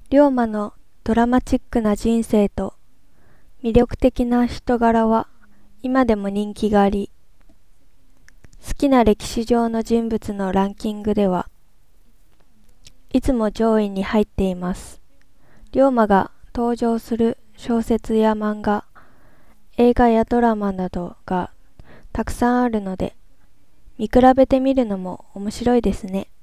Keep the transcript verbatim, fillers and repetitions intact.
龍馬のドラマチックな人生と魅力的な人柄は今でも人気があり、好きな歴史上の人物のランキングではいつも上位に入っています。龍馬が登場する小説や漫画、映画やドラマなどがたくさんあるので、見比べてみるのも面白いですね。